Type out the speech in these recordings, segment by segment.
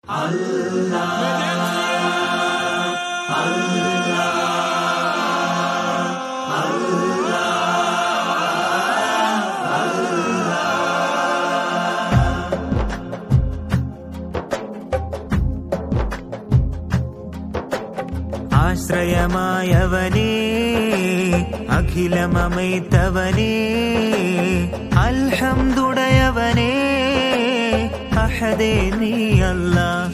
ആശ്രയമായവനേ അഖിലമമൈത്തവനേ അൽഹംദുടയവനേ അഹദേ നീ അല്ലാഹ്.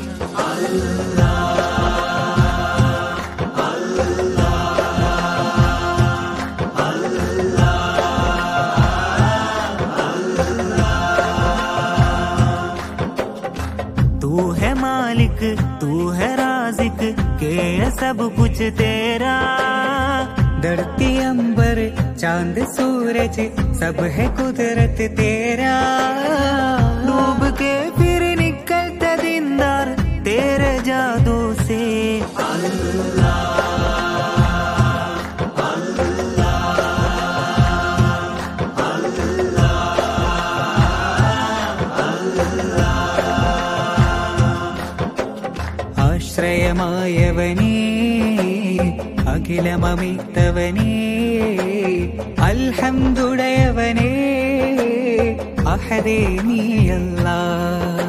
तू है मालिक तू है राज़िक के सब कुछ तेरा. धरती अंबर चांद सूरज सब है कुदरत तेरा. डूब के फिर निकलता दीनदार तेरे जादू से. ആശ്രയമായവനേ അഖിലമമിത്തവനേ അൽഹംദുടയവനേ അഹദേ നീ അല്ലാഹ്.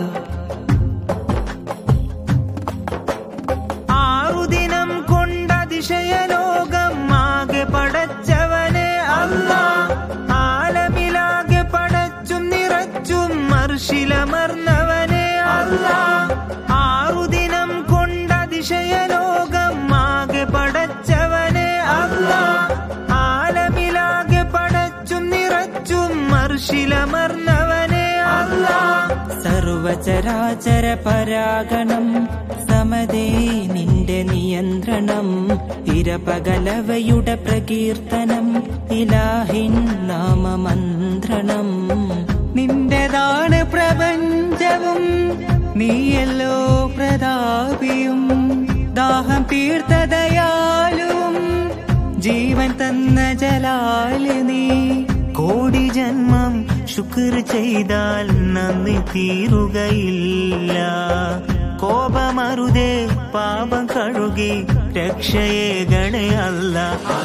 ആറുദിനം കൊണ്ടതിശയലോകം ആകെ പടച്ചവനെ അല്ലാഹ്. ആലമിലാകെ പടച്ചും നിറച്ചും അർശിലമർന്നവനെ അല്ലാഹ്. ആറുദിനം കൊണ്ടതിശയലോകം ആകെ പടച്ചവനെ അല്ലാഹ്. ആലമിലാകെ പടച്ചും നിറച്ചും അർശിലമർന്നവനെ അല്ലാഹ്. സർവചരാചര പരാഗണം സമതേ നിന്റെ നിയന്ത്രണം. ഇരപകലവയുടെ പ്രകീർത്തനം ഇലാഹിൻ നാമമന്ത്രണം. നിന്റെതാണ് പ്രപഞ്ചവും നീയല്ലോ പ്രതാപിയും. ദാഹം തീർത്ത ദയാലുവും ജീവൻ തന്ന ജലാല് നീ. കോടി ജന്മം ശുക്ർ ചെയ്താൽ നന്ദി തീരുകയില്ല. കോപമരുതേ പാപം കഴുകി രക്ഷയെ ഗണേ അല്ലാഹ്.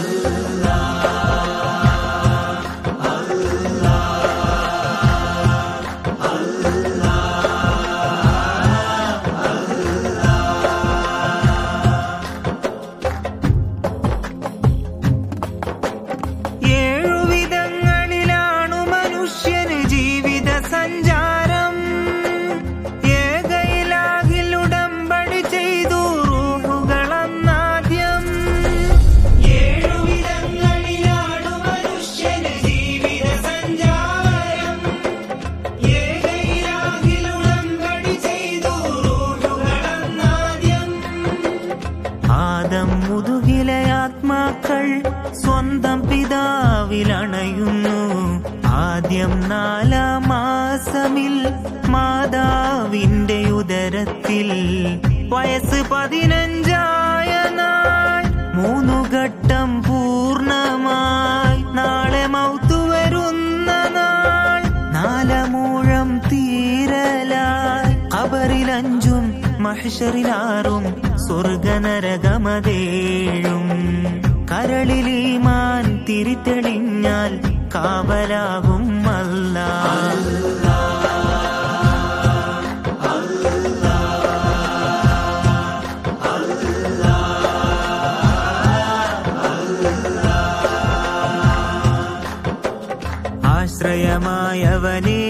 മുതുകിലെ ആത്മാക്കൾ സ്വന്തം പിതാവിലണയുന്നു. ആദ്യം 4-ാം മാസമിൽ മാതാവിന്റെ ഉദരത്തിൽ. വയസ്സ് 15 നാൾ 3 ഘട്ടം പൂർണ്ണമായി. നാളെ മൗത്ത് വരുന്ന നാൾ 4 മൂഴം തീരലായി. ഖബറിൽ 5 മഹ്ശറിൽ 6 സ്വർഗനരകമതേഴും. കരളിൽ ഈമാൻ തിരിതെളിഞ്ഞാൽ കാവലാകും അല്ലാഹ്. ആശ്രയമായവനേ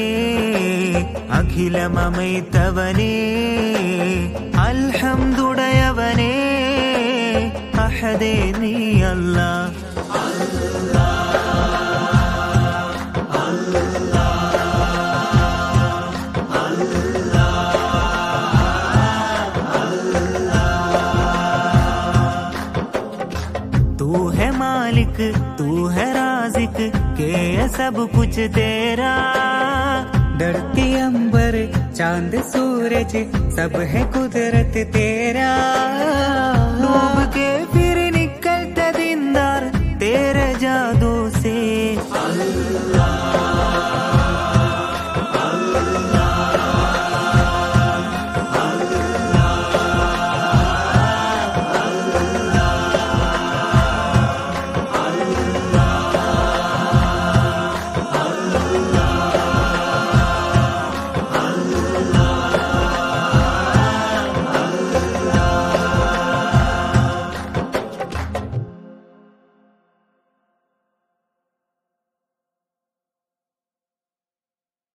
അഖിലമമൈത്തവനേ അൽഹംദുടയവനേ അഹദേ നീ അല്ലാഹ്. तू है मालिक तू है राज़िक के सब कुछ तेरा. धरती अंबर चांद सूरज सब है कुदरत तेरा. डूब के फिर निकलता दीनदार तेरे जादू से.